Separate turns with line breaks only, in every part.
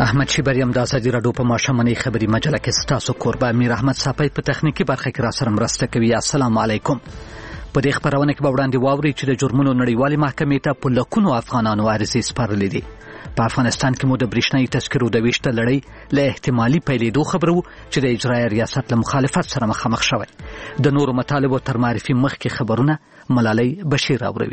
احمد شیبریم د ازادي راډیو په ماښامنۍ خبري مجله کې ستاسو کوربه امیر احمد صافی په تخنیکی برخه کې را سره مرسته کوي. السلام علیکم. په دې خبرونه کې به وړاندې واوري چې د جرمونو نړیوالې محکمې ته په لکونو افغانانو عرضې سپارلې دي. په افغانستان کې مو د برېښنايي تذکرو د ویش ته لړۍ له احتمالي پیلېدو خبرو چې د اجرایي ریاست له مخالفت سره مخامخ شوی. د نورو مطالبو تر معرفي مخکې خبرونه ملالۍ بشیر راوړي.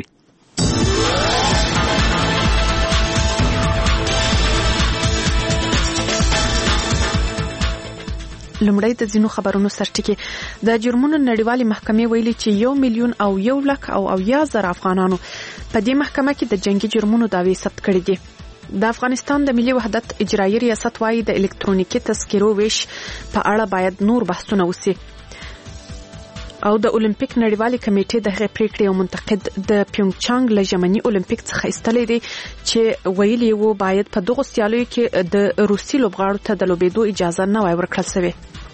لومړی د ځینو خبرونو سرټکی. د جرمونو نړیوالې محکمې ویلي چې 1,000,000 افغانانو په دې محکمه کې د جنگي جرمونو دعوی ثبت کړي دي. د افغانستان د ملي وحدت اجرایي ریاست وايي د الکترونیکي تذکرو ویش په اړه باید نور بحثونه وشي. او د اولمپیک نړیوالې کمیټې د هغې پریکړې او منتقد د پیونګچانګ له ژمني اولمپیک څخه ایستلی دی چې ویلي وو باید په دغو سیالیو کې د روسي لوبغاړو ته د لوبېدو اجازه نه وای ورکړل شوې.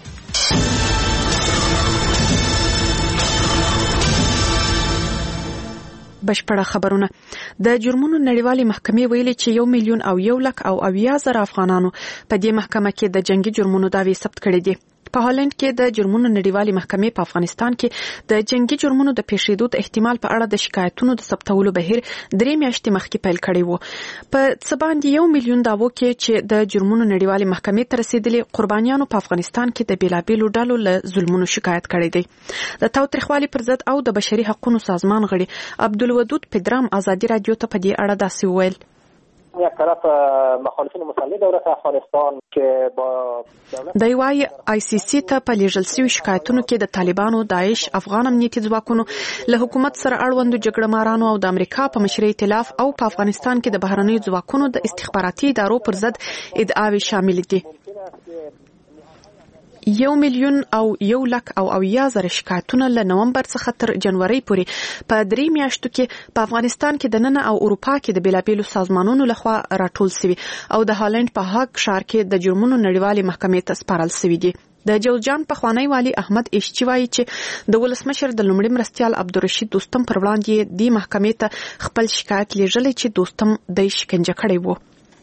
بشپړه خبرونه. د جرمونو نړیوالې محکمې ویلي چې 1,000,000 افغانانو په دې محکمه کې د جنگي جرمونو دعوی ثبت کړي دي. په هالند کې د جرمونو نړیوالې محکمې په افغانستان کې د جنگي جرمونو د پیښېدو د احتمال په اړه د شکایتونو د ثبتولو بهیر 3 میاشتې مخکې پیل کړی وو. په څه باندې 1 میلیون دعوو کې چې د جرمونو نړیوالې محکمې ته رسیدلي قربانیانو په افغانستان کې د بیلابیلو ډلو له ظلمونو شکایت کړی دی. د تاوتریخوالي پر ضد او د بشري حقوقو سازمان غړي عبدالودود پدرام ازادي رادیو ته په دې اړه داسې وویل.
یک طرف مخالفین مسلح دولت افغانستان که با
د وايي آی سی سی ته په لیږل شوي شکایتونو کې د طالبانو، داعش، افغان امنیتي ځواکونو، له حکومت سره اړوندو جګړه مارانو او د امریکا په مشرۍ ائتلاف او په افغانستان کې د بهرنیو ځواکونو د استخباراتي ادارو پر ضد ادعاوې شامل دي. 1,000,000 شکایتونه له نومبر څخه تر جنوري پورې په 3 میاشتو کې په افغانستان کې د نن او اروپا کې د بیلابیلو سازمانونو لخوا راټول شوي او د هالند په هاګ ښار کې د جرمونو نړیوالې محکمې ته سپارل شوي دي. د جوزجان پخوانی والي احمد اشچی وایي چې د ولسمشر د لومړي مرستیال عبدالرشید دوستم پر وړاندې د محکمې ته خپل شکایت لیږلی چې دوستم د شکنجه کړی وو.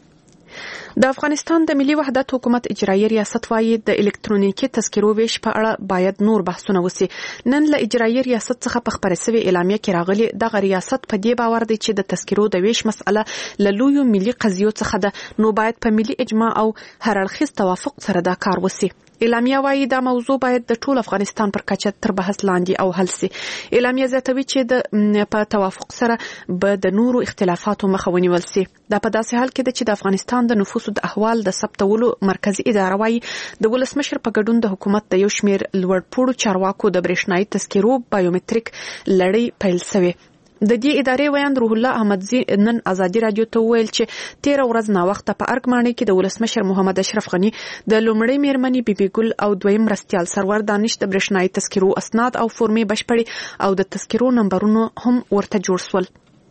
د افغانستان د ملي وحدت حکومت اجرایي ریاست وايي د الکترونیکي تذکرو ویش په اړه باید نور بحثونه وشي. نن له اجرایي ریاست څخه په خبره شوې اعلامیه کې راغلي دغه ریاست په دې باور دی چې د تذکرو د ویش مسأله له لویو ملي قضیو څخه ده، نو باید په ملي اجماع او هر اړخیز توافق سره دا کار وشي. اعلامیه وايي دا موضوع باید د ټول افغانستان پر کچه تر بحث لاندې او حل شي. اعلامیه زیاتوي چې په توافق سره به د نورو اختلافاتو مخه ونیول شي. دا په داسې حال کې ده چې د افغانستان د نفوسو د احوال د ثبتولو مرکزی اداره وايي د ولسمشر په ګډون د حکومت د یو شمېر لوړپوړو چارواکو د برېښنايي تذکرو بایومټریک لړۍ پیل شوې. د دې ادارې ویاند روح الله احمدزي نن ازادي رادیو ته ویل چې 13 ورځ نا وخت په ارګمانۍ کې د ولسمشر محمد اشرف غنی د لومړی میرمنې بیبي ګل او دویم مرستیال سرور دانش د برېښنايي تذکرو اسناد او فورمې بشپړي او د تذکرو نمبرونو هم ورته جوړ شول.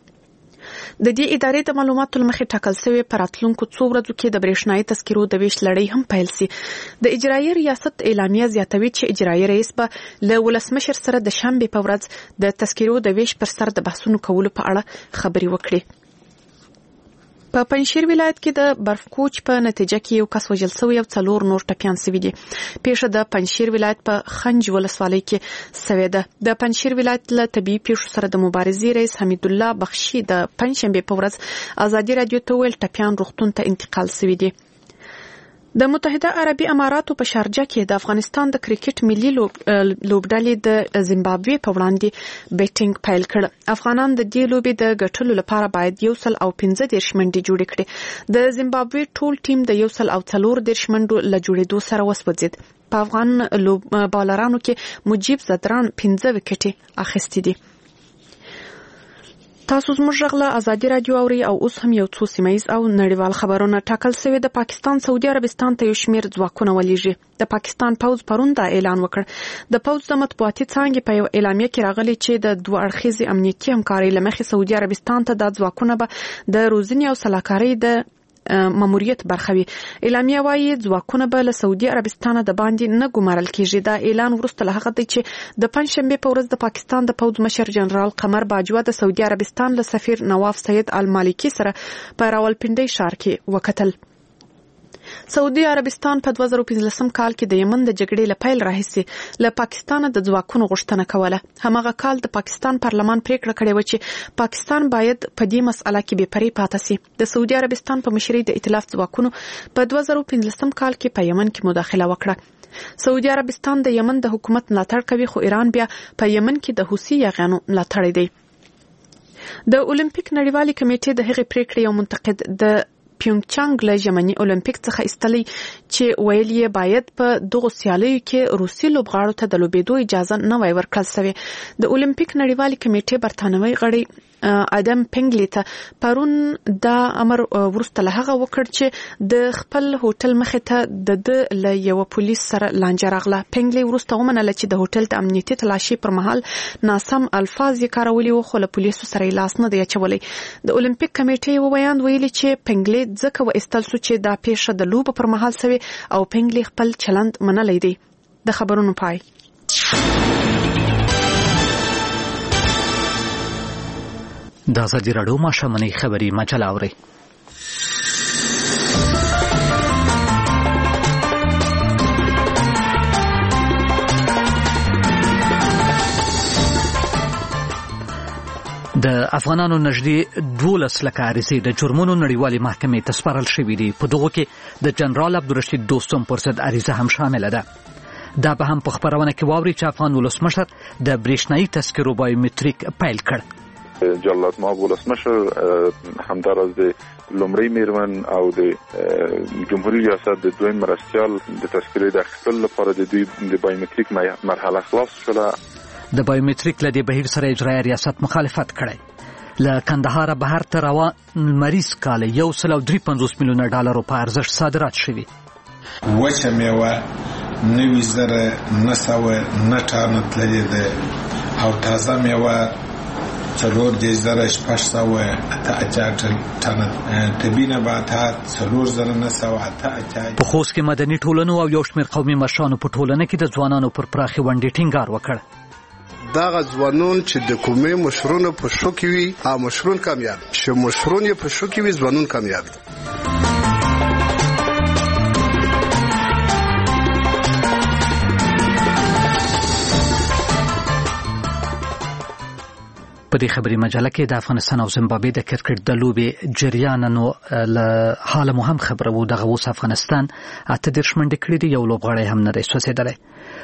د دې ادارې د معلوماتو لمخې ټاکل شوی پر راتلونکو څو ورځو کې د برېښنايي تذکرو د ویش لړۍ هم پیل شي. د اجرایي ریاست اعلامیه زیاتوي چې اجرایي رئیس به له ولسمشر سره د شنبې په ورځ د تذکرو د ویش پر سر د بحثونو کولو په اړه خبري وکړي. په پنځشیر ولایت کې د برفکوچ په نتیجه کې یو کس وژل شوی او 4 نور ټپیان شوي دي. پیښه د پنځشیر ولایت په خنج ولسوالۍ کې شوې ده. د پنځشیر ولایت له طبي پیښو سره د مبارزې رئیس حمید الله بخشي د پنځشنبه په ورځ ازادي رادیو ته ویل ټپیان روغتون ته انتقال شوي دي. د متحده عربي اماراتو په شارجه کې د افغانستان د کرکټ ملي لوبډلې د زیمبابوې په وړاندې بیټینګ پیل کړ. افغانان د دې لوبې د ګټلو لپاره باید 115 منډې جوړې کړي. د زیمبابوې ټول ټیم د 114 منډو له جوړېدو سره وسوځید. په افغان بالرانو کې مجيب زدران 15 وکټې اخیستې دي. تاسو زموږ غږ ازادي رادیو اوري او اوس هم یو څو سیمایز او نړیوال خبرونه. ټاکل شوی د پاکستان سعودي عربستان ته یو شمېر ځواکونه ولېږي. د پاکستان پوځ پرون دا اعلان وکړ. د پوځ د مطبوعاتي څانګې په یو اعلامیه کې راغلي چې د دوه اړخیزې امنیتي همکارۍ له مخې سعودي عربستان ته د ځواکونه به د روزنې او سلاکارۍ د ماموریت برخوي. اعلامیه وايي ځواکونه به له سعودي عربستان د باندې نه ګمارل کیږي. دا اعلان وروسته له هغه دی چې د پنځشنبه په ورځ د پاکستان د پوځ مشر جنرال قمر باجوه د سعودي عربستان له سفیر نواف سید المالکی سره په راولپنډي ښار کې وکتل. سعودي عربستان په 2015 کال کې د یمن د جګړې لپاره راهیسي له پاکستان د ځواکونو غوښتنه کوله. همغه کال د پاکستان پارلمان پریکړه کړې و چې پاکستان باید په دې مسأله کې بې پرې پاتې شي. د سعودي عربستان په مشرۍ د ائتلاف ځواکونو په 2015 کال کې په یمن کې مداخله وکړه. سعودي عربستان د یمن د حکومت ملاتړ کوي، خو ایران بیا په یمن کې د حوثي یاغیانو ملاتړ دی. د اولمپیک نړیوالې کمیټې د هغې پریکړې یو منتقد د پیونګچانګ له ژمني اولمپیک څخه ایستلی چې ویل یې باید په دغه سیالیو کې روسي لوبغاړو ته د لوبېدو اجازه نه وای ورکړل شوې. د اولمپیک نړیوالې کمیټې برتانوي غړي ادم پنګلی ته پرون دا امر ورسته له هغه وکړ چې د خپل هوټل مخې ته د له یو پولیس سره لانجه راغله. پنګلی ورسته ومنله چې د هوټل د امنیتي تلاشي پر مهال ناسم الفاظ یې کارولي وو، خو له پولیسو سره یې لاس نه دی اچولی. د اولمپیک کمیټې یو بیان ویلي چې پنګلی ځکه وایستل شو چې دا پیښه د لوبو پر مهال سوي او پنګلی خپل چلند منلی دی. د خبرونو پای.
د ازادي راډیو ماښامنۍ خبري مجله اورئ. د افغانانو نږدې 12 لکه عریضې د جرمونو نړیوالې محکمې ته سپارل شوي دي. په دغو کې د جنرال عبدالرشید دوستم پر ضد عریضه هم شامله ده. دا به هم په خبرونه کې واوري چې افغان ولسمشر د برېښنایي تذکرو بایومتریک پیل کړ.
جلالت مآب ولسمشر همداراز د لومړی میرمن او د جمهوریت ریاست د دویم مرستیال د تذکرې د اخیستلو لپاره د دوی د بایومتریک مرحله خلاص شوله.
د بایومتریک له دې بهیر سره اجرایي ریاست مخالفت کړی. له کندهار بهر ته روان مریض کال 153 میلیونه ډالرو په ارزښت صادرات شوي.
وچه میوه 90,900 ټنه تللې ده او تازه میوه 4,600 ټنه. طبي نباتات 4,900.
په خوست کې مدني ټولنو او یو شمېر قومي مشرانو په ټولنه کې د ځوانانو پر پراخې ونډې ټینګار وکړ.
دغه ځوانون چې د کومې مشرونو په شو کې وي او مشرون کامیاب شي، مشرون یې په شو کې وي، ځوانون کامیاب دي.
په دې خبري مجله کې د افغانستان او زیمبابوې د کرکټ د لوبې جریانونو له حال مهم خبره وو. دغه اوس افغانستان 38 منډې کړې دي، یو لوبغاړی هم نه دی سوځېدلی.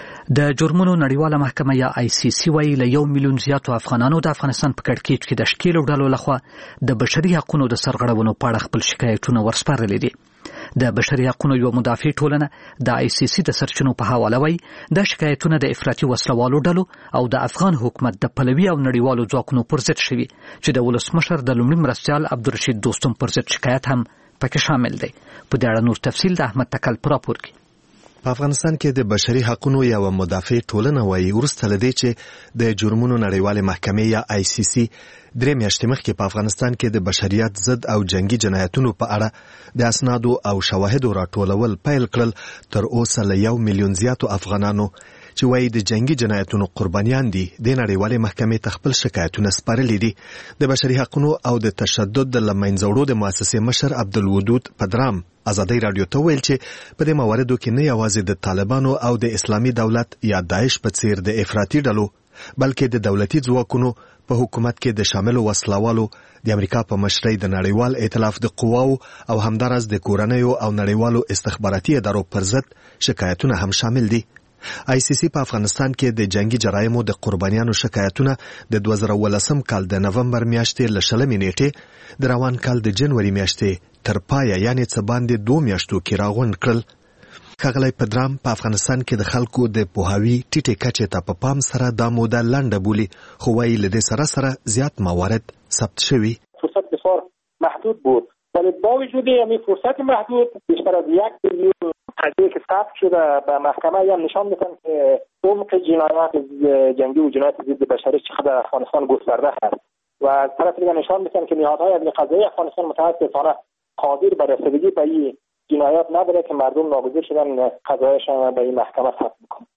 د جرمونو نړیواله محکمه یا ICC وایي له 1 میلیون زیاتو افغانانو د افغانستان په کړکېچ کې د ښکېلو ډلو لخوا د بشري حقونو د سرغړونو په اړه خپل شکایتونه ورسپارلي دي. د بشري حقونو یو مدافع ټولنه د ICC د سرچینو په حواله وایي د شکایتونه د افراطي وسلوالو ډلو او د افغان حکومت د پلوي او نړیوالو ځواکونو پر ضد شوي چې د ولسمشر د لومړي مرستیال عبدالرشید دوستم پر ضد شکایت هم پکې شامل دی. په دې اړه نور تفصیل د احمد تکل په راپور کې.
په افغانستان کې د بشري حقوقو یو مدافع ټولنه وایي ورسته لدی چې د جرمونو نړیوالې محکمې یا ICC 3 میاشتې مخکې په افغانستان کې د بشریت ضد او جنگي جنایتونو په اړه د اسنادو او شواهدو راټولول پیل کړل. تر اوسه له 1 میلیون زیاتو افغانانو چې وایي د جنگي جنایتونو قربانیان دي د نړیوالې محکمې ته خپل شکایتونه سپارلي دي. د بشري حقوقو او د تشدد د لمنځوړو د مؤسسې مشر عبدالودود پدرام ازادي رادیو ته ویل چې په دې مواردو کې نه یوازې د طالبانو او د اسلامي دولت یا داعش په څیر د افراطي ډلو بلکې د دولتي ځواکونو په حکومت کې د شاملو وسلوالو د امریکا په مشرۍ د نړیوال ائتلاف د قواو او همدارس د کورنیو او نړیوالو استخباراتي ادارو پر ضد شکایتونه هم شامل دي. ICC په افغانستان کې د جنگي جرایمو د قربانیانو شکایتونه د 2018 کال د نومبر میاشتې له 20 نیټې د روان کال د جنوري میاشتې تر پایه یعنی څه باندې 2 میاشتو کې راغونډ کړل. ښاغلی پدرام په افغانستان کې د خلکو د پوهاوي ټیټې کچې ته په پام سره دا موده لنډه بولي، خو وایي له دې سره زیات موارد ثبت شوي.
فرصت بسیار محدود بود ولی با وجود همین فرصت محدود بیشتر از 1 میلیون قضیه که ثبت شده به محکمه هم نشان میدن که عمق جنایات جنگی و جنایت ضد بشری چقدر افغانستان گسترده است و از طرف دیگر نشان میدن که نهادهای عدلی قضایی افغانستان متاسفانه قادر به رسیدگی به این جنایات نداره که مردم ناگزیر شدن قضایشان به این محکمه ثبت بکنن.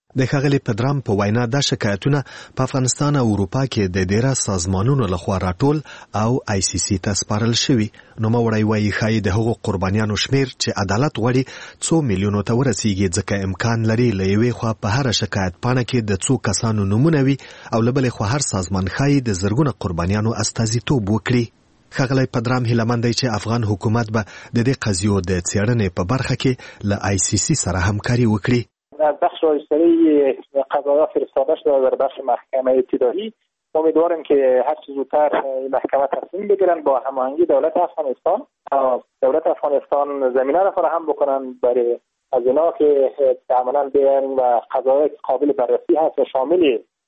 د ښاغلي پدرام په وینا دا شکایتونه په افغانستان او اروپا کې د ډیره سازمانونو لخوا راټول او آی سی سی ته سپارل شوي. نوموړی وایي ښایي د هغو قربانیانو شمیر چې عدالت غواړي 2 میلیونو ته ورسیږي، ځکه امکان لري له یوې خوا په هره شکایت پاڼه کې د 2 کسانو نومونه وي او له بلې خوا هر سازمان ښایي د زرګونه قربانیانو استازیتوب وکړي. ښاغلی پدرام هیلهمند دی چې افغان حکومت به د دې قضیو د څېړنې په برخه کې له آی سی سی سره همکاري وکړي.
از بخش رایزنی قضایا فرستاده شده در بخش محکمه ابتدایی. امیدواریم که هر چه زودتر محکمه تصمیم بگیرن با هماهنگی دولت افغانستان. دولت افغانستان زمینه را فراهم بکنن برای از اینا که عملا بیان و قضایا قابل بررسی هست و شامل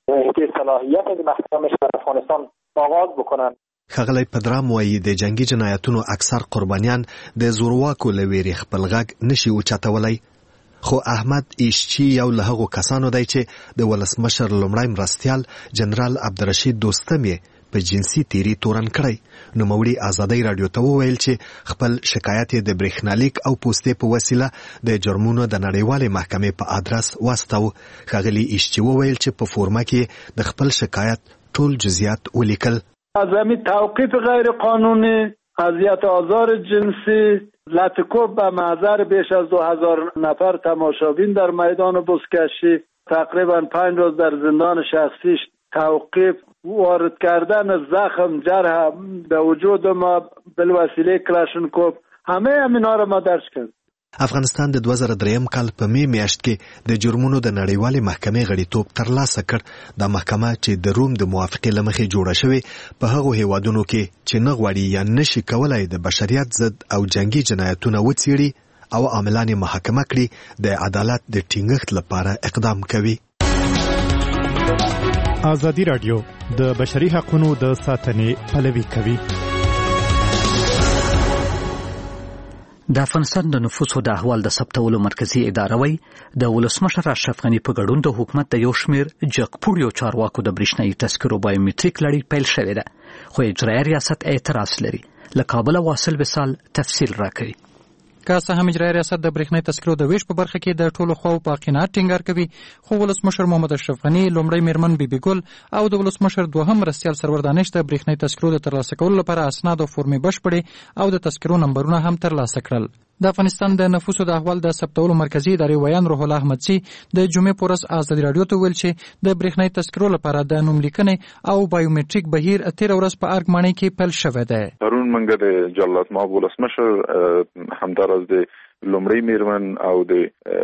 صلاحیت محکمه افغانستان آغاز بکنن.
ښاغلی پدرام وایي د جنگي جنایتونو اکثر قربانیان د زورواکو له ویرې خپل غږ نشي اوچتولی. خو احمد ایشچی یو له هغو کسانو دی چې د ولسمشر لومړی مرستیال جنرال عبدالرشید دوستم یې په جنسي تیري تورن کړی. نوموړي ازادۍ راډیو ته وویل چې خپل شکایت یې د برېښنالیک او پوستې په وسیله د جرمونو د نړیوالې محکمې په ادرس واستاوه. ښاغلي ایشچی وویل چې په فورمه کې د خپل شکایت ټول جزئیات ولیکل.
عدم توقیف غیر قانونی، اذیت آزار جنسی، لطکوب به محضر بیش از 2000 نفر تماشابین در میدان بزکشی، تقریبا 5 روز در زندان شخصیش توقیف، وارد کردن زخم جرح به وجود ما بالوسیله کلاشنکوف، همه همینا را ما درج کرد.
افغانستان د 2003 کال په می میاشت کې د جرمونو د نړیوالې محکمې غړیتوب ترلاسه کړ. د محکمه چې د روم د موافقې له مخې جوړه شوې په هغو هیوادونو کې چې نه غواړي یا نشي کولای د بشریت ضد او جنگي جنایتونه وڅېړي او عاملان یې محاکمه کړي، د عدالت د ټینګښت لپاره اقدام کوي.
ازادي راډیو د بشري حقوقو د ساتنې پلوي کوي.
د افغانستان د نفوسو د احوال د ثبتولو مرکزی اداره وایي د ولسمشر اشرف غني په ګډون د حکومت د یو شمېر جګپوړیو چارواکو د برېښنایي تذکرو بایومټریک لړۍ پیل شوې ده، خو اجرایي ریاست اعتراض لري. له کابله واصل وصال تفصیل راکوي.
که څه هم اجرایي ریاست د برېښنایي تذکرو د ویش په برخه کې د ټولو خواو په قناعت ټینګار کوي، خو ولسمشر محمد اشرف غني، لومړی میرمن بیبي ګل او د ولسمشر دوهم مرستیال سرور دانش د برېښنایي تذکرو د ترلاسه کولو لپاره اسناد او فورمې بشپړې او د تذکرو نمبرونه هم ترلاسه کړل. د افغانستان د نفوسو د احوال د ثبتولو مرکزی ادارې ویان روح الله احمدزي د جمعې په ورځ ازادي راډیو ته ویل چې د برېښنایي تذکرو لپاره د نوم لیکنې او بایومټریک بهیر 13 ورځ په ارګمانۍ کې پیل شوی دی.
پرون موږ د جلالت مآب ولسمشر همداراز د لومړی میرمن او د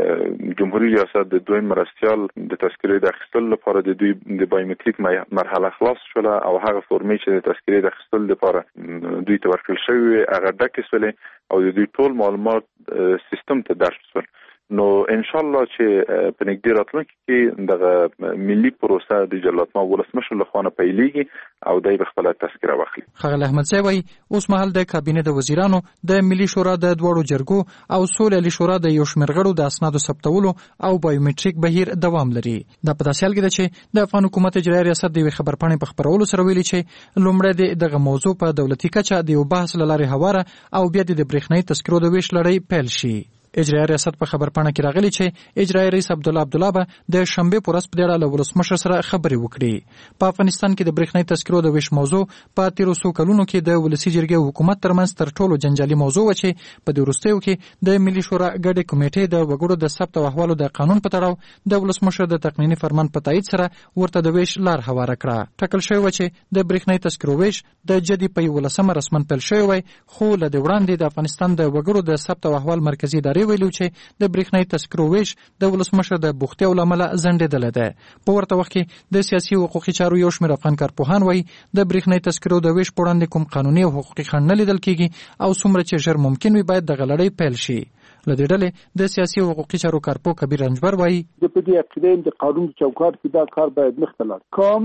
جمهوریت ریاست د دویم مرستیال د تذکرې د اخیستلو لپاره د دوی د بایومټریک مرحله خلاص شوله او هغه فورمې چې د تذکرې د اخیستلو لپاره دوی ته ورکړل شوی هغه ډکې شولې او د دوی ټول معلومات سیستم ته درج شول. نو ان شاء الله چې په نږدې راتلونکي کې دغه ملي پروسه د جلالت مآب ولسمشر لخوا نه پیلېږي او دای به خپله تذکره واخلي.
ښاغلی احمدزی وایي اوس مهال د کابینې د وزیرانو، د ملي شورا د دواړو جرګو او سولهیالي شورا د یو شمېر غړو د اسنادو ثبتولو او بایومټریک بهیر دوام لري. دا په داسې حال کې ده چې د افغان حکومت اجرایي ریاست د یوې خبرپاڼې په خپرولو سره ویلي چې لومړی دغه موضوع په دولتي کچه د یو بحث له لارې هواره او بیا د برېښنایي تذکرو د ویش لړۍ پیل شي. اجرایي ریاست په خبرپاڼه کې راغلی چې اجرایي رئیس عبدالله به د شنبې په ورځ په دې اړه له ولسمشر سره خبرې وکړي. په افغانستان کې د برېښنایي تذکرو د ویش موضوع په تیرو څو کلونو کې د ولسي جرګې او حکومت ترمنځ تر ټولو جنجالي موضوع و چې په دې وروستیو کې د ملي شورا ګډې کمیټې د وګړو د ثبت او احوالو د قانون په تړاو د ولسمشر د تقنیني فرمان په تایید سره ورته د ویش لار هواره کړه. ټاکل شوی و چې د برېښنایي تذکرو ویش د جدي په 11 رسمن پیل شوی وای، خو له دې وړاندې د افغانستان د وګړو د ثبت او احوال مرکزی ادارې ویلو چې د برېښنایي تذکرو ویش د ولسمشر د بوختیا له امله ځنډېدلی دی. په ورته وخت کې د سیاسي او حقوقي چارو یو شمېر افغان کارپوهان وایي د برېښنایي تذکرو د ویش په وړاندې کوم قانوني او حقوقي خنډ نه لیدل کېږي او څومره چې ژر ممکن وي باید دغه لړۍ پیل شي. له دې ډلې د سیاسي او حقوقي چارو کارپوه کبیر رنجبر وایي
د په دې عقیده د قانون چوکاټ کې دا کار باید مخته لاړ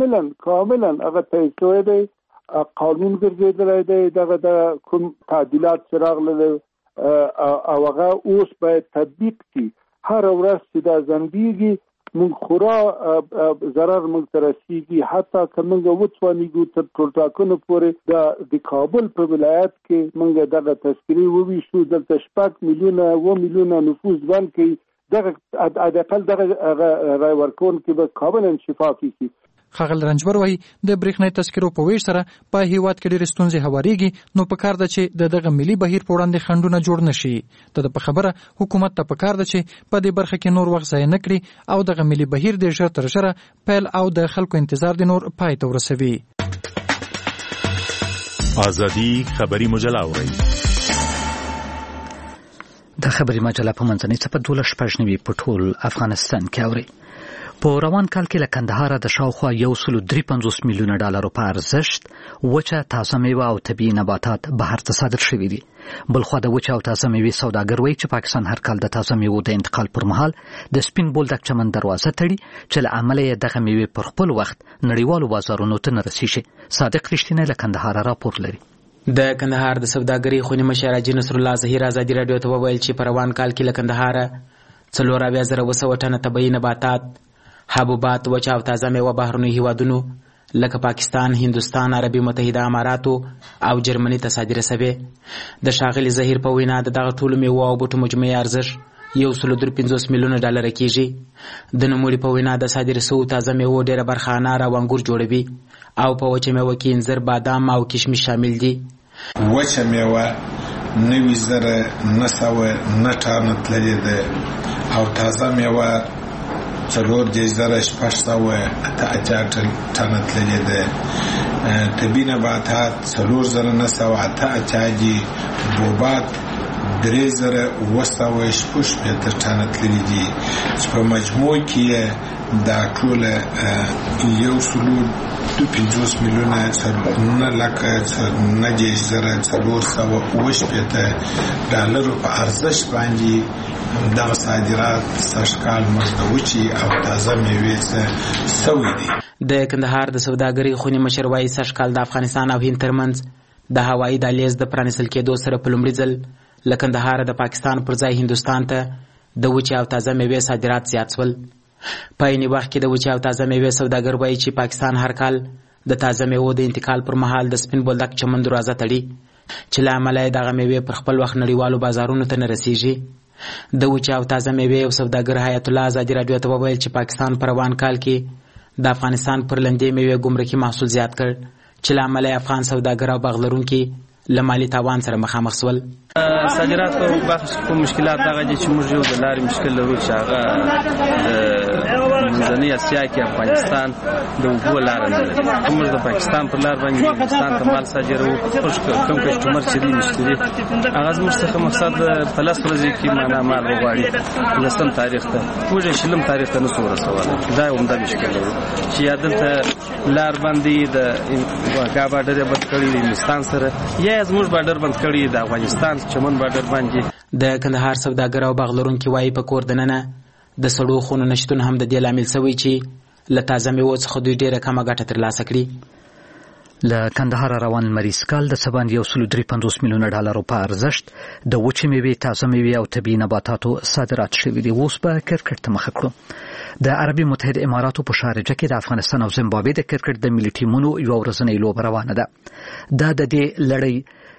کاملا هغه ته شوی دی، قانون ګرځېدلی دی، دغه د کوم تعدیلات چې راغلل او هغه اوس باید تطبیق کړي. هر ورځ چې دا ځنډېږي موږ خورا ضرر موږ ته رسېږي، حتی که موږ وتوانېږو تر ټولټاکنو پورې د کابل په ولایت کې موږ دغه تذکرې وویشو. دلته 6 میلیونه نفوس ژوند کوي، دغه اقل دغه رای ورکون کې به کاملا شفافي شي.
ښاغلی رنجبر وایي د برېښنايي تذکرو په ویش سره په هیواد کې ډېرې ستونزې هوارېږي، نو پکار ده چې د دغه ملي بهیر په وړاندې خنډونه جوړ نه شي. د په خبره حکومت ته پکار ده چې په دې برخه کې نور وخت ضایع نه کړي او دغه ملي بهیر د ژر تر ژره پیل او د خلکو انتظار د نور پای ته ورسوي.
ازادي خبري مجله اورئ.
د خبري مجله په منځنۍ څپه 12 په ټول افغانستان کې اوري. په روان کال کې له کندهار د شاوخوا 153 میلیونه ډالرو په ارزښت وچه تازه میوه او طبیعي نباتات بهر ته صادر شوي دي. بلخوا د وچه او تازه میوې سوداګر وایي چې پاکستان هر کال د تازه میوو د انتقال پر مهال د سپین بولدک چمن دروازه تړي چې له امله یې دغه میوې پر خپل وخت نړیوالو بازارونو ته نه رسیږي. صادق رښتینی له کندهار راپور لري.
د کندهار د سوداګرۍ خونې مشر حاجي نصر الله ظهیر ازادي رادیو ته وویل چې په روان کال کې له کندهار 40,200 ټنه طبیعي نباتات، حبوبات، وچه او تازه میوه بهرنیو هیوادونو لکه پاکستان، هندوستان، عربي متحده اماراتو او جرمني ته صادره شوې. د ښاغلي ظهیر په وینا دغه ټولو میوه او بوټو مجموعي ارزښت 153 میلیونه ډالر کېږي. د نوموړي په وینا د صادره شویو تازه میوو ډېره برخه انار او انګور جوړوي او په وچه میوه کې انځر، بادام او کشمش شامل دي.
وچه میوه 9,900 ټنه تللې ده او تازه میوه 4,600 ټنه تللې ده. طبیعي نباتات 4,908 دي. حبوبات 3,700 ټنه تللې دي چې په مجموع کې دا ټول 150 میلیونه 9,400 ډالرو په ارزښت باندې دغه صادرات سږکال مزدوچي او تازه میوې سوي دي.
د کندهار د سوداګرۍ خونې مشر وایي سږکال د افغانستان او هند ترمنځ د هوایي دهلیز د پرانیستل کېدو سره په لومړي ځل له کندهار د پاکستان پر ځای هندوستان ته د وچې او تازه میوې صادرات زیات شول. په عیني وخت کې د وچې او تازه میوې سوداګر وایي چې پاکستان هر کال د تازه میوو د انتقال پر مهال د سپین بولدک چمن دروازه تړي چې له امله یې دغه میوې پر خپل وخت نړیوالو بازارونو ته نه رسیږي. د وچې او تازه میوې او سوداګر حیات الله ازادي رادیو ته وویل چې پاکستان په روان کال کې د افغانستان پر لندې میوې ګمرکي محصول زیات کړ چې له امله یې افغان سوداګر او باغ لرونکي له مالي تاوان سره مخامخ شول.
صادرات په بخش کوم مشکلات دغه دي چې موږ یو د لارې مشکل لرو چې هغه منځنۍ اسیا کې افغانستان د اوبو لار نه لري. موږ د پاکستان پر لار باندې هندوستان ته مال صادرو. کوم کسټمر چې دی مشتري هغه زموږ څخه مقصد په لاس ورځي کې معنا مال وغواړي لسم تاریخ ته موږ شلم تاریخ ته نسو رسوله. دا هم د مشکل لرو چې عدالت لار باندې د غابا ډېر بد کړی د هندوستان سره یا زموږ بارډر بند کړی د افغانستان چمن بارډر باندې.
د کندهار سوداګر او باغ لرونکي وایي په کور دننه د سړو خونو نشتون هم د دې لامل شوی چې له تازه میوو څخه دوی ډېره کمه ګټه ترلاسه کړي.
له کندهار روان لمریز کال د سباند 153 میلیونه ډالرو په ارزښت د وچې میوې، تازه میوې او طبیعي نباتاتو صادرات شوي دي. اوس به کرکټ ته مخه کړو. د عربي متحده اماراتو په شارجه کې د افغانستان او زیمبابوې د کرکټ د ملي ټیمونو یو ورځنۍ لوبه روانه ده. دا د دې لړۍ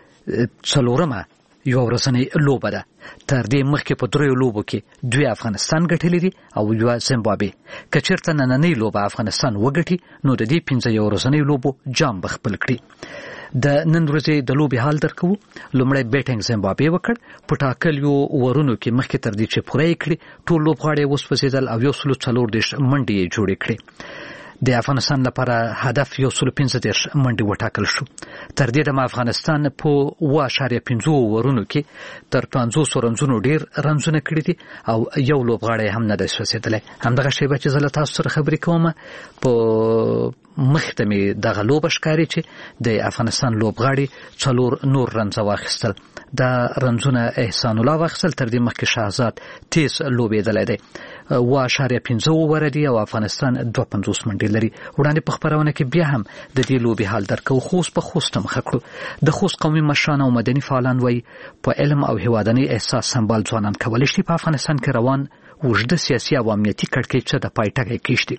څلورمه یو ورځنۍ لوبه ده. تر دې مخکې په 3 لوبو کې 2 افغانستان ګټلې دي او 1 زیمبابوې. که چېرته نننۍ لوبه افغانستان وګټي نو د دې 15 یو ورځنۍ لوبو جام به خپل کړي. د نن ورځې د لوبې حال درکو. لومړی بیټینګ زیمبابوې وکړ. په ټاکلیو ورونو کې مخکې تر دې چې پوره یې کړي ټول لوبغاړي وسوځېدل او 140 منډې یې جوړې کړې. د افغانستان لپاره هدف 115 منډې وټاکل شو. تر دې دمه افغانستان په 1.5 ورونو کې تر 500 رنزونو ډیر رنزونه کړي دي او یو لوبغاړی هم نه دی سوځېدلی. همدغه شیبه چې زه له تاسو سره خبرې کوم په مخته مې دغه لوبه ښکاري چې د افغانستان لوبغاړي 4 نور رنزه واخیستل. دا رنزونه احسان الله واخیستل. تر دې مخکې شهزاد تیز لوبېدلی دی. 1.5 اوور دي او افغانستان 250 منډې لري. وړاندې په خبرونه کې بیا هم د دې لوبې حال درکو. خوست په خوست مخه کړو. د خوست قومي مشران او مدني فعالان وایي په علم او هیوادنۍ احساس سمبال ځوانان کولی شي په افغانستان کې روان اوږده سیاسي او امنیتي کړکېچ ته د پای ټکی کېږدي.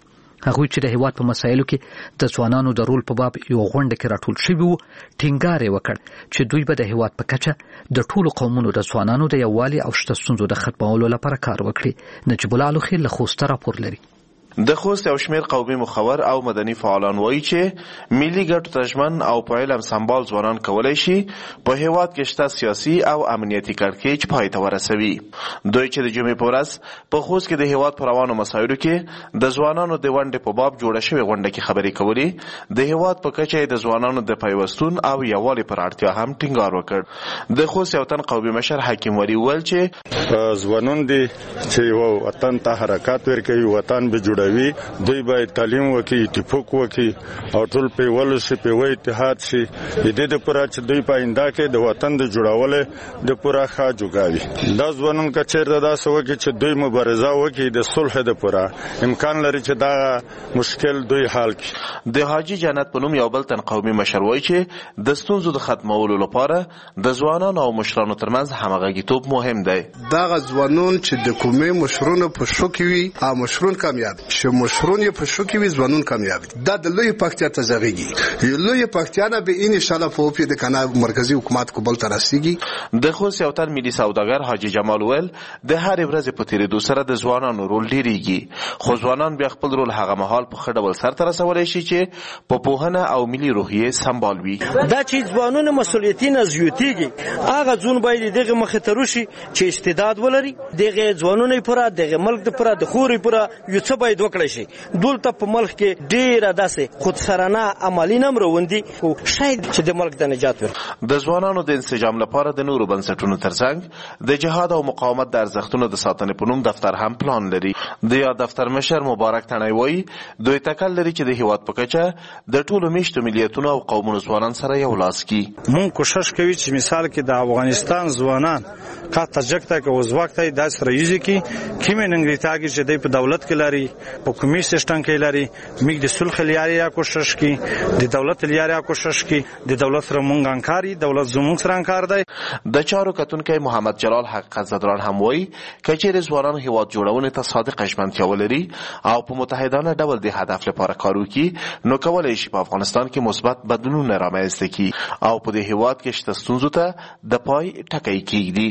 هغوی چې د هیواد په مسایلو کې د ځوانانو د رول په باب یو غونډه کې راټول شوي وو ټینګار یې وکړ چې دوی به د هیواد په کچه د ټولو قومونو د ځوانانو د یووالي او شته ستونزو د ختمولو لپاره کار وکړي. نجیب الله الوخیل له خوست راپور لري.
د خوست یو شمېر قومي مخور او مدني فعالان وایي چې ملي ګټو ته ژمن او په علم سمبال ځوانان کولی شي په هیواد کې شته سیاسي او امنیتي کړکېچ پای ته ورسوي. دوی چې د جمعې په ورځ په خوست کې د هیواد په روانو مسایلو کې د ځوانانو د ونډې په باب جوړه شوې غونډه کې خبرې کولې، د هیواد په کچه د ځوانانو د پیوستون او یووالي پر اړتیا هم ټینګار وکړ. د خوست یو تن قومي مشر حکیم ولی وویل چې
ځوانان دي چې وطن ته حرکت ورکوي، وطن به جوړ دوی باید تعلیم وکړي، اتفاق وکړي او ټول په ولو شي په وای اتحاد شي د دې لپاره چې دوی په آینده کې د وطن د جوړولو د پوره ښه جوګاوي. دا ځوانان که چیرته داسې وکړي چې دوی مبارزه وکړي د صلح لپاره امکان لري چې دا مشکل دوی حل کړي.
د حاجی جنت په نوم یو بل تن قومي مشر وایي چې د ستونزو د ختمولو لپاره د ځوانانو او مشرانو ترمنځ همغږیتوب مهم دی.
دا ځوانان چې د کومې مشرونو په شو کې وي او مشرون کامیاب چې مشرون یې په شو کې وي ځوانون کامیاب دي. دا د لوی پکتیا ته ځغېږي. لوی پکتیا نه به ان شاء الله په د کنه مرکزی حکومت کوبل ته رسیږي.
د خوست یو تن ملي سوداګر حاجی جمال ویل د هر ورځ په تیریدو سره د ځوانانو رول ډیریږي، خو ځوانان بیا خپل رول هغه مهال په ښه ډول سرته رسولی شي چې په پوهنه او ملي روحیې سمبال وي.
دا چې ځوانونه مسؤلیتي نه زیاتېږي هغه ځون باید دغه مخې ته روشي چې استعداد ولري، دغه ځوانونه پوره دغه ملک د پوره د خوري پوره یو څه باید وکړي شي. دولته په ملک کې ډیره داسې خودسرانه عملی نم روندي خو شاید چې د ملک د نجات ورکړي.
د ځوانانو د انسجام لپاره د نورو بنسټونو ترڅنګ د جهاد او مقاومت د ارزښتونو د ساتنې په نوم دفتر هم پلان لري. د یاد دفتر مشر مبارک تڼۍ وایي دوی تکل لري چې د هیواد په کچه د ټولو میشتو ملیتونو او قومونو ځوانان سره یو لاس کړي.
مونږ کوشش کوي چې مثال کې د افغانستان ځوانان کا تجربه کې وزوقته د سرایزي کې کیمه ننګریتاږي چې د دولت کې لري په کومي سیستم کې لري میګ د صلح لري یا کوشش کوي د دولت لري کوشش کوي د دولت سره مونږ انکاري دولت زموږ سره انکار دی.
د چارو کتونکو محمد جلال حقیقت زدران هم وایي کچېر ځوانان هیواد جوړونې ته صادق ژمنتیا ولري او په متحدانه ډول د هدف لپاره کار وکړي نو کولای شي په افغانستان کې مثبت بدلون رامنځته کړي او په دې هیواد کې شته ستونزو ته د پای ټکی کېږدي.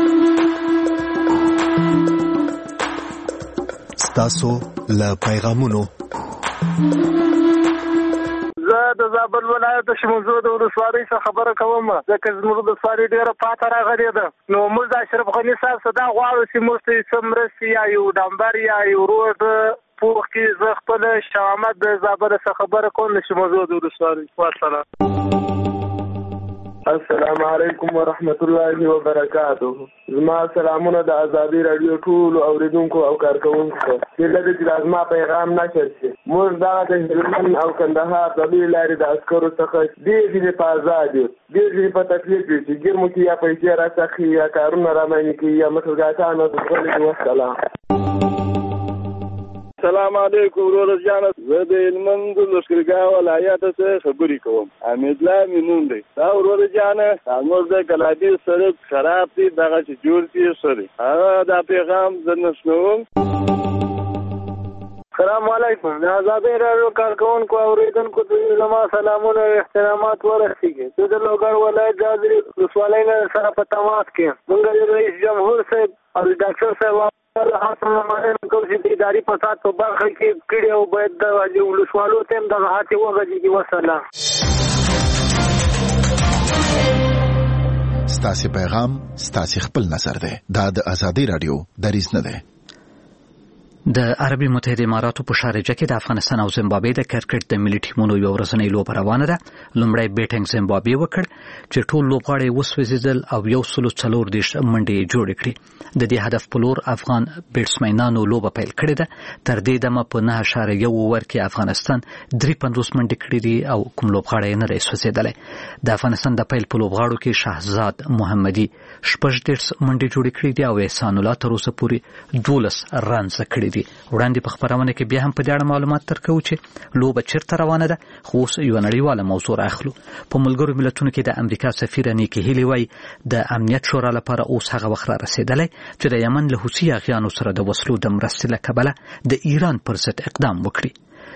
ستاسو له پیغامونو
زه د زابل ولایت د شموزو د ولسوالۍ څخه خبره کوم، ځکه زموږ ولسوالۍ ډېره پاته راغلې ده. نو موږ د اشرف غني صاحب څخه دا غواړو چې موږ ته څه مرستې یا یو ډامبر یا یو روډ پوخ کې زه خپل شاه احمد د زابل څخه خبره کوم د شموزو د ولسوالۍ. والسلام. السلام علیکم ورحمت الله وبرکاته. زما سلامونه د ازادي رادیو ټول اوریدونکو او کارکونکو ته. دغه چې زما پیغام نشر شي. موږ دا د هلمند او کندهار د لارې د عسکرو څخه ډېر په آزاد دي، ډېر په تکلیف دي چې ګرمو کې یا پیسې راڅخي یا کارونه رامنې کې یا مسلګاتانو د خپل وسلام.
السلام علیکم ورور جان، زه د هلمند لښکرګاه ولایت څخه خبرې کوم. حمید الله مینون دی. دا ورور جان موږ د کلابي سړک خراب دي دغه چې جوړ دي سره هغه دا پیغام زه نشنوم.
السلام علیکم. د آزادۍ راډیو کارکونکو او اوریدونکو ته زما سلامونه او احترامات ورسیږي. زه د لوګر ولایت د ولسوالۍ سره په تماس کې موږ د رئیس جمهور صاحب او ډاکټر صاحب اداري فساد په برخه کې کړي او باید د ولسوالو ته هم د هڅې وغږیږي. وسلام.
ستاسو پیغام ستاسو خپل نظر دی. دا د آزادۍ رادیو دریځ نه دی.
د عربي متحده اماراتو په شارجه کې د افغانستان او زیمبابوې د کرکټ د ملي ټیمونو یو ورځنۍ لوبه روانه ده. لومړی بیټینګ زیمبابوې وکړ چې ټول لوبغاړي وسوځېدل او 140 منډې جوړې کړې. د دې هدف په لور افغان بیټسمنانو لوبه پیل کړې ده. تر دې دمه په 9.1 اوور کې افغانستان 53 منډې کړې دي او کوم لوبغاړی نه دی سوځېدلی. د افغانستان د پیل په لوبغاړو کې شهزاد محمدي 18 منډې جوړې کړې دي او احسان الله تر اوسه پورې 12 رنز کړي دي. وړاندې په خبرونه کې بیا هم په دې اړه معلومات درکو چې لوبه چیرته روانه ده، خو اوس یو نړیواله موضوع راخلو. په ملګرو ملتونو کې د امریکا سفیر نیکی هیلی وایي د امنیت شورا لپاره اوس هغه وخت را رسیدلی چې د یمن له حوثي اغیانو سره د وسلو د مرستې له کبله د ایران پر ضد اقدام وکړي.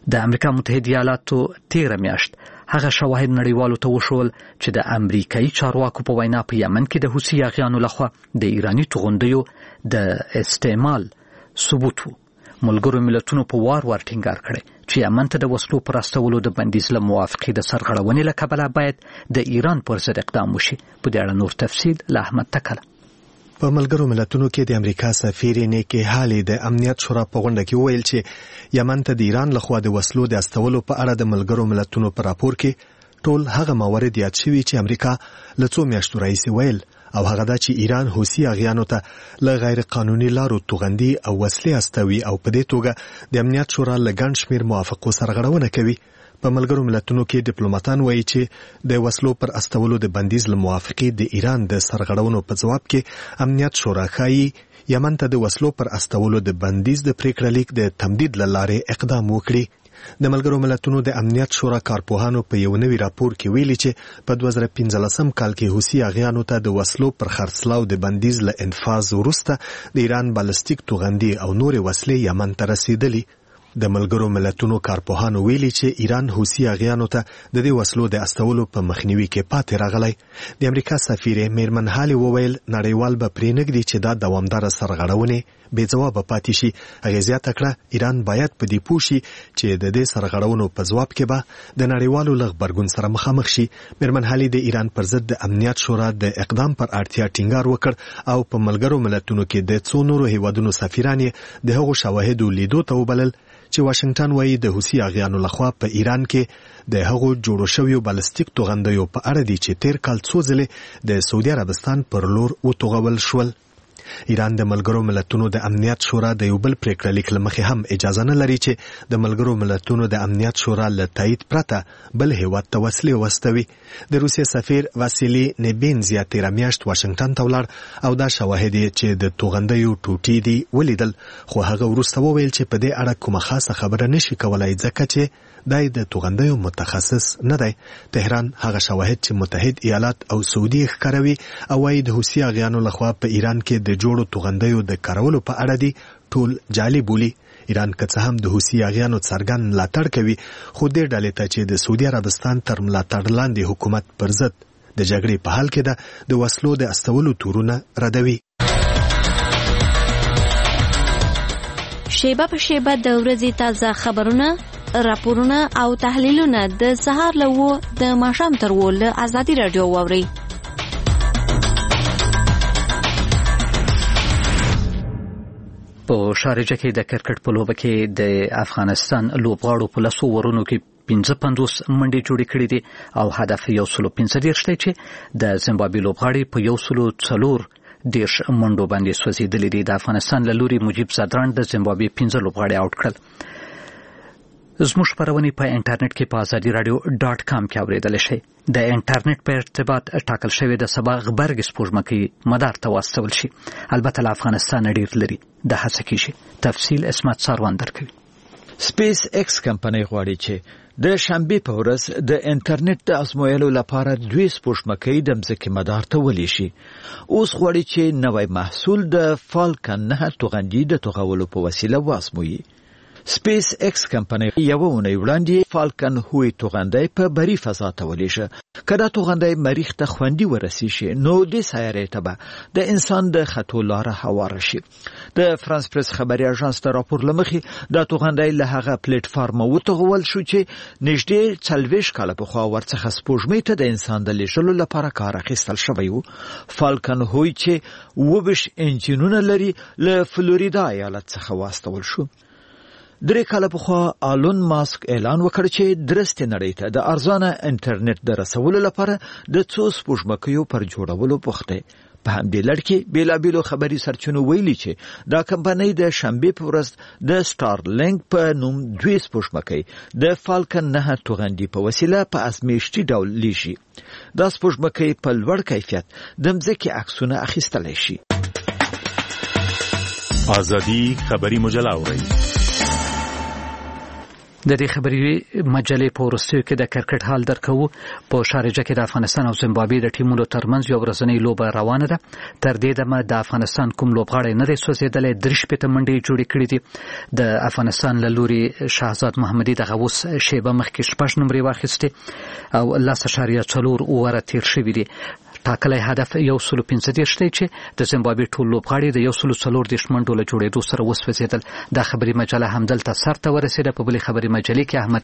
د امریکا متحده ایالاتو 13 میاشت هغه شواهد نړیوالو ته وښول چې د امریکایي چارواکو په وینا په یمن کې د حوثي اغیانو لخوا د ایرانی توغندیو د استعمال ثبوت وو. ملګرو ملتونو په وار ټینګار کړی چې یمن ته د وسلو پر استولو د بندیز له موافقې د سرغړونې له کبله باید د ایران پر ضد اقدام وشي. په دې اړه نور تفصیل له احمد تکله.
په ملګرو ملتونو کې د امریکا سفیر نیکی هالي د امنیت شورا په غونډه کې ویل چې یمن ته د ایران لخوا د وسلو د استولو په اړه د ملګرو ملتونو په راپور کې ټول هغه موارد یاد شوي چې امریکا له څو میاشتو راهیسې ویل، او هغه دا چې ایران حوثي اغیانو ته له غیر قانوني لارو توغندي او وسلې استوي او په دې توګه د امنیت شورا له ګڼ شمېر موافقو سرغړونه کوي. په ملګرو ملتونو کې ډیپلوماټان وایي چې د وسلو پر استولو د بندیز له موافقې د ایران د سرغړونو په جواب کې امنیت شورا ښایي یمن ته د وسلو پر استولو د بندیز د پریکړه لیک د تمدید له لارې اقدام وکړي. د ملګرو ملتونو د امنیت شورا کارپوهانو په یو نوي راپور کې ویلي چې په 2015 کال کې حوثي اغیانو ته د وسلو پر خرڅلاو د بندیز له انفاذ وروسته د ایران بالستیک توغندي او نورې وسلې یمن ته رسیدلي. د ملګرو ملتونو کارپوهانو ویلي چې ایران حوثي اغیانو ته د دې وسلو د استولو په مخنیوي کې پاتې راغلی. د امریکا سفیر میرمن هالي وویل نړیوال به پرې نږدي چې دا دوامداره سرغړونې بې ځوابه پاتې شي. هغې زیاته کړه ایران باید په دې پوه شي چې د دې سرغړونو په ځواب کې به د نړیوالو له غبرګون سره مخامخ شي. میرمن هالي د ایران پر ضد د امنیت شورا د اقدام پر اړتیا ټینګار وکړ او په ملګرو ملتونو کې د څو نورو هیوادونو سفیران یې د هغو شواهدو لیدو ته وبلل چې واشنگټن وایي د حوثي اغیانو لخوا په ایران کې د هغو جوړو شویو بالستیک توغندیو په اړه دي چې تیر کال څو ځلې د سعودي عربستان پر لور وتوغول شول. ایران د ملګرو ملتونو د امنیت شورا د یو بل پریکړه لیک له مخې هم اجازه نه لري چې د ملګرو ملتونو د امنیت شورا له تایید پرته بل هیواد ته وسلې واستوي. د روسیې سفیر واسیلی نیبینز یا 13 میاشت واشنگټن ته ولاړ او دا شواهد چې د توغندیو ټوټې دي ولیدل، خو هغه وروسته وویل چې په دې اړه کومه خاصه خبره نشي کولای ځکه چې دای د توغندیو متخصص نه دی. تهران هغه شواهد چې متحد ایالات او سعودي ښکاروي او وايي د حوثي اغیانو لخوا په ایران کې د جوړو توغندیو د کارولو په اړه دي ټول جعلي بولي. ایران که څه هم د حوثي اغیانو څرګند ملاتړ کوي، خو دې ډلې ته چې د سعودي عربستان تر ملاتړ لاندې حکومت پر ضد د جګړې په حال کې د وسلو د استولو تورونه ردوي.
شیبه په شیبه د ورځې تازه خبرونه، راپورونه او تحلیلونه د سهار له 9 د ماښام تر 10 له ازادي رادیو واوري.
په شارجه کې د کرکټ په لوبه کې د افغانستان لوبغاړو په 10 ورونو کې 55 منډې جوړې کړې دي او هدف 115 دی چې د زیمبابوې لوبغاړي په 104 منډو باندې سوځېدلې دي. د افغانستان له لوري مجیب زادران د زیمبابوې 15 لوبغاړي آوټ کړل. زموږ خبرونه په انټرنیټ کې په azadiradio.com کې اوریدل شي. د انټرنیټ په ارتباط ټاکل شوی د سبا غبرګ سپوږمکۍ مدار ته واستول شي. البته له افغانستان ډیر لري د هڅه کیږي. تفصیل اسمت ساروان درکوي.
سپیس ایکس کمپنۍ غواړي چې د شنبې په ورځ د انټرنیټ د ازمویلو لپاره 2 سپوږمکۍ د مځکې مدار ته ولی شي. اوس غواړي چې نوی محصول د فالکن 9 توغندي د توغولو په وسیله وازموي. سپیس ایکس کمپنۍ یو اونۍ وړاندې فالکن هوی توغندی په بری فضا ته ولیږه. که دا توغندی مریخ ته خوندي ورسی شي نو د سیارې ته به د انسان د خطو لاره هواره شي. د فرانس پریس خبري اژانس د راپور لمخې دا توغندی له هغه پلیټ فارم وتغول شو چې نږدې 40 کاله پخوا ورڅخه سپوږمۍ ته د انسان د لیږلو لپاره کار اخیستل شوی و. فالکن هوی چې 20 انجینونه لري له فلوریدا ایالت څخه واستول شو. 3 کاله پخوا آلون ماسک اعلان وکړ چې درسته نړۍ ته د ارزانه انټرنیټ د رسولو لپاره د 2 سپوږمکیو پر جوړولو بوخته. په همدې لړ کې بیلابیلو خبري سرچینو ویلي چې دا کمپنۍ د شنبې په ورځ د سټارلینک په نوم 2 سپوږمکۍ د فالکن 9 توغندي په وسیله په ازمیښتي ډول لیږي. دا سپوږمکۍ په لوړ کیفیت د مځکې عکسونه اخیستلی شي.
ازادي خبري مجله اوري.
د دې خبري مجلې په ورستیو کې د کرکټ حال درکو. په شارجه کې د افغانستان او زیمبابوې د ټیمونو ترمنځ یو ورځنی لوبه روانه ده. تر دې دمه د افغانستان کوم لوبغاړی نه دی سوځېدلی. 3 منډې جوړې کړې دي. د افغانستان له لوري شهزاد محمدي دغه اوس شیبه مخکې 6 نمرې واخیستې او 10.4 اووره تیر شوي دي. ټاکلی هدف 115 دی چې د زیمبابوې ټول لوبغاړي د 140 منډو له جوړېدو سره وسوځېدل. دا خبري مجله همدلته سر ته ورسېده. په بلې خبري مجلې کې احمد